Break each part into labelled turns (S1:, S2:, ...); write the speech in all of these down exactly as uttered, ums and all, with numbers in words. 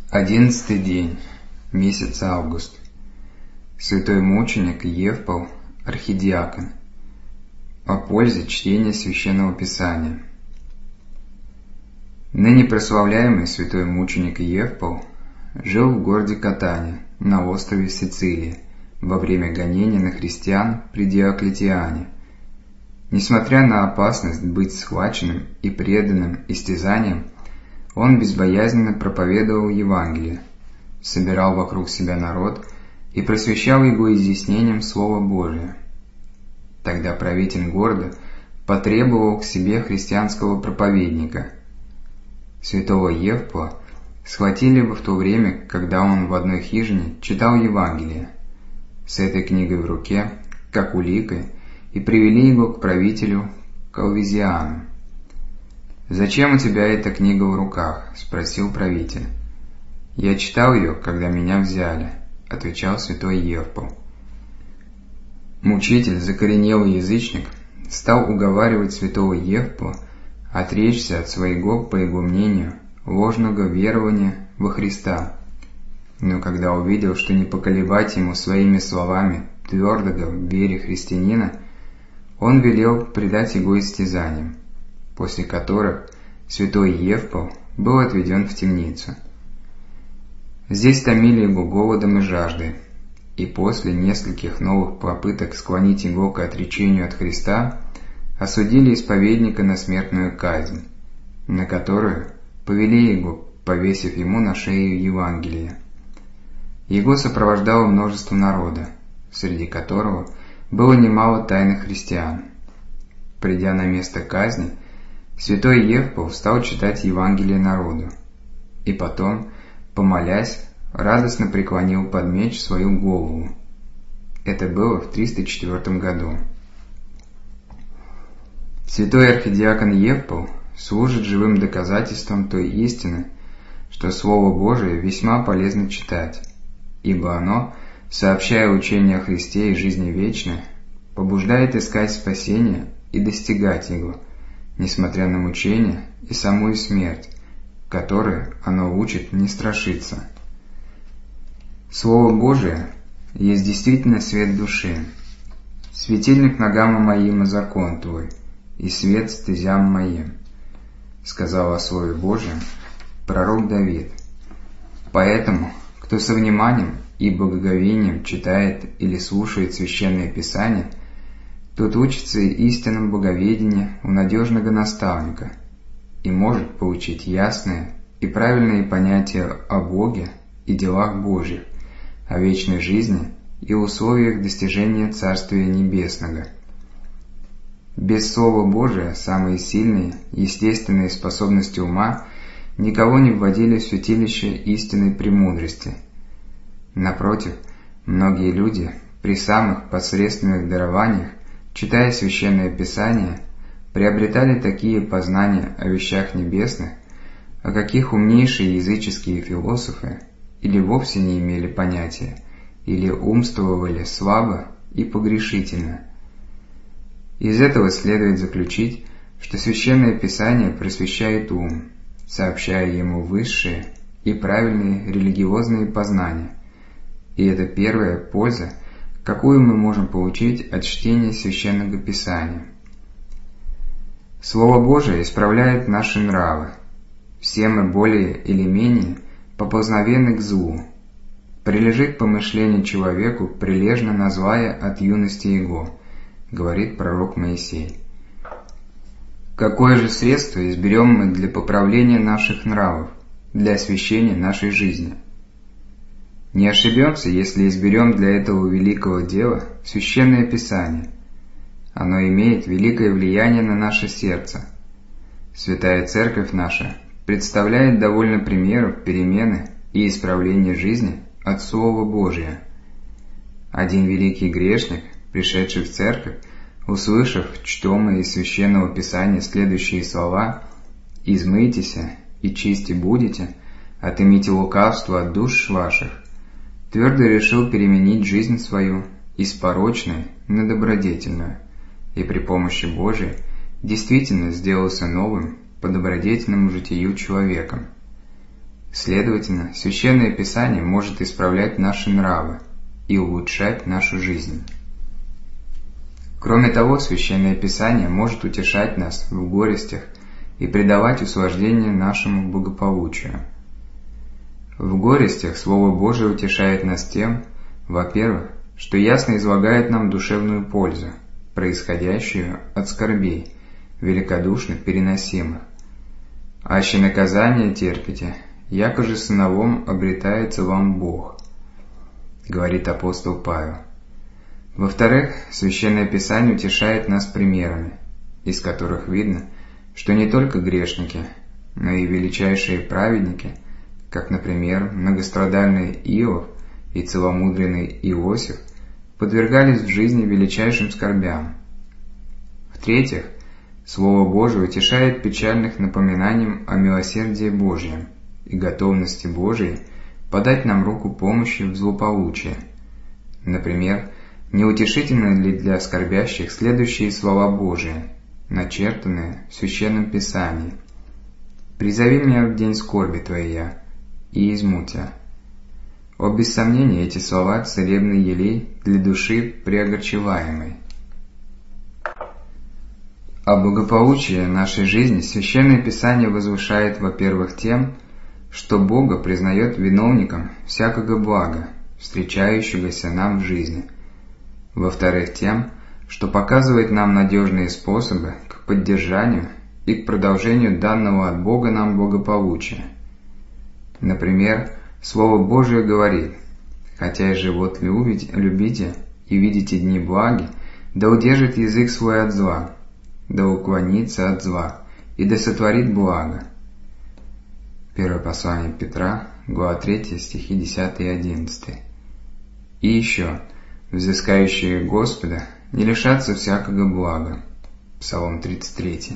S1: Одиннадцатый день, месяц август. Святой мученик Евпол, архидиакон. О пользе чтения Священного Писания. Ныне прославляемый святой мученик Евпол жил в городе Катане на острове Сицилии во время гонения на христиан при Диоклетиане. Несмотря на опасность быть схваченным и преданным истязаниям, он безбоязненно проповедовал Евангелие, собирал вокруг себя народ и просвещал его изъяснением Слова Божия. Тогда правитель города потребовал к себе христианского проповедника. Святого Евпола схватили в то время, когда он в одной хижине читал Евангелие, с этой книгой в руке, как уликой, и привели его к правителю Калвизиану. «Зачем у тебя эта книга в руках?» – спросил правитель. «Я читал ее, когда меня взяли», – отвечал святой Евпол. Мучитель, закоренелый язычник, стал уговаривать святого Евпола отречься от своего, по его мнению, ложного верования во Христа. Но когда увидел, что не поколебать ему своими словами твердого в вере христианина, он велел предать его истязаниям, после которых святой Евпол был отведен в темницу. Здесь томили его голодом и жаждой, и после нескольких новых попыток склонить его к отречению от Христа осудили исповедника на смертную казнь, на которую повели его, повесив ему на шею Евангелие. Его сопровождало множество народа, среди которого было немало тайных христиан. Придя на место казни, святой Евпол стал читать Евангелие народу, и потом, помолясь, радостно преклонил под меч свою голову. Это было в триста четвёртом году. Святой архидиакон Евпол служит живым доказательством той истины, что Слово Божие весьма полезно читать, ибо оно, сообщая учение о Христе и жизни вечной, побуждает искать спасение и достигать его, несмотря на мучения и самую смерть, которой оно учит не страшиться. Слово Божие есть действительно свет души, светильник ногам моим и закон Твой, и свет стезям моим, сказал о Слове Божьем пророк Давид. Поэтому, кто со вниманием и благоговением читает или слушает Священное Писание, тот учится истинном боговедении у надежного наставника и может получить ясные и правильные понятия о Боге и делах Божьих, о вечной жизни и условиях достижения Царствия Небесного. Без Слова Божия самые сильные, естественные способности ума никого не вводили в святилище истинной премудрости. Напротив, многие люди при самых посредственных дарованиях, читая Священное Писание, приобретали такие познания о вещах небесных, о каких умнейшие языческие философы или вовсе не имели понятия, или умствовали слабо и погрешительно. Из этого следует заключить, что Священное Писание просвещает ум, сообщая ему высшие и правильные религиозные познания, и это первая польза, какую мы можем получить от чтения Священного Писания. Слово Божие исправляет наши нравы. Все мы более или менее поползновенны к злу. Прилежит помышление человеку прилежно на злая от юности его, говорит пророк Моисей. Какое же средство изберем мы для поправления наших нравов, для освящения нашей жизни? Не ошибемся, если изберем для этого великого дела Священное Писание. Оно имеет великое влияние на наше сердце. Святая Церковь наша представляет довольно примеров перемены и исправления жизни от Слова Божия. Один великий грешник, пришедший в церковь, услышав чтомые из Священного Писания следующие слова «Измыйтесь и чисти будете, отымите лукавство от душ ваших», твердо решил переменить жизнь свою из порочной на добродетельную, и при помощи Божией действительно сделался новым по добродетельному житию человеком. Следовательно, Священное Писание может исправлять наши нравы и улучшать нашу жизнь. Кроме того, Священное Писание может утешать нас в горестях и придавать услаждение нашему благополучию. В горестях Слово Божие утешает нас тем, во-первых, что ясно излагает нам душевную пользу, происходящую от скорбей, великодушно переносимых. «Аще наказание терпите, яко же сыновом обретается вам Бог», говорит апостол Павел. Во-вторых, Священное Писание утешает нас примерами, из которых видно, что не только грешники, но и величайшие праведники, как, например, многострадальный Иов и целомудренный Иосиф, подвергались в жизни величайшим скорбям. В-третьих, Слово Божие утешает печальных напоминанием о милосердии Божьем и готовности Божией подать нам руку помощи в злополучии. Например, неутешительны ли для скорбящих следующие слова Божии, начертанные в Священном Писании: «Призови меня в день скорби Твоя, и изму Тя». О, без сомнения, эти слова — целебный елей для души преогорчеваемой. О благополучии нашей жизни Священное Писание возвышает, во-первых, тем, что Бога признает виновником всякого блага, встречающегося нам в жизни. Во-вторых, тем, что показывает нам надежные способы к поддержанию и к продолжению данного от Бога нам благополучия. Например, Слово Божие говорит: «Хотя и живот любите и видите дни благи, да удержит язык свой от зла, да уклонится от зла, и да сотворит благо». Первое послание Петра, глава третья, стихи десятый и одиннадцатый. И еще: «Взыскающие Господа не лишатся всякого блага». Псалом тридцать три.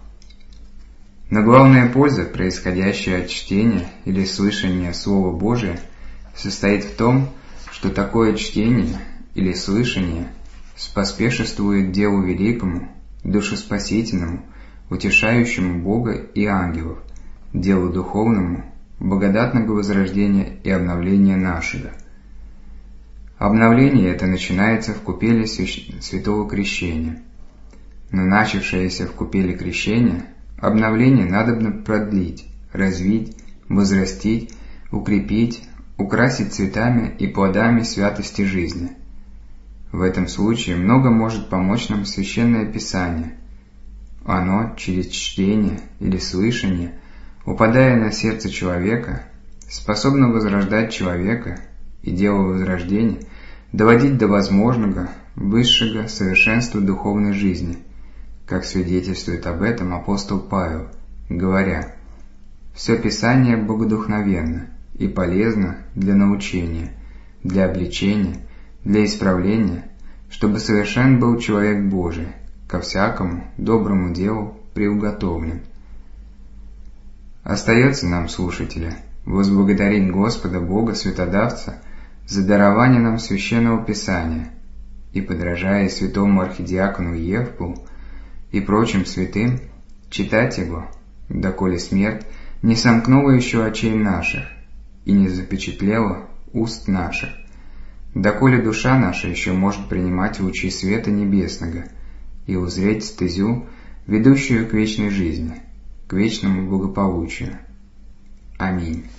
S1: Но главная польза, происходящая от чтения или слышания Слова Божия, состоит в том, что такое чтение или слышание споспешествует делу великому, душеспасительному, утешающему Бога и ангелов, делу духовному, благодатного возрождения и обновления нашего. Обновление это начинается в купели Святого Крещения. Но начавшееся в купели крещения, обновление надобно продлить, развить, возрастить, укрепить, украсить цветами и плодами святости жизни. В этом случае много может помочь нам Священное Писание. Оно, через чтение или слышание, упадая на сердце человека, способно возрождать человека и дело возрождения доводить до возможного, высшего совершенства духовной жизни, как свидетельствует об этом апостол Павел, говоря: «Все Писание богодухновенно и полезно для научения, для обличения, для исправления, чтобы совершен был человек Божий, ко всякому доброму делу приуготовлен». Остается нам, слушатели, возблагодарить Господа Бога Святодавца за дарование нам Священного Писания и, подражая святому архидиакону Евпу и прочим святым, читать его, доколе смерть не сомкнула еще очей наших и не запечатлела уст наших, доколе душа наша еще может принимать лучи света небесного и узреть стезю, ведущую к вечной жизни, к вечному благополучию. Аминь.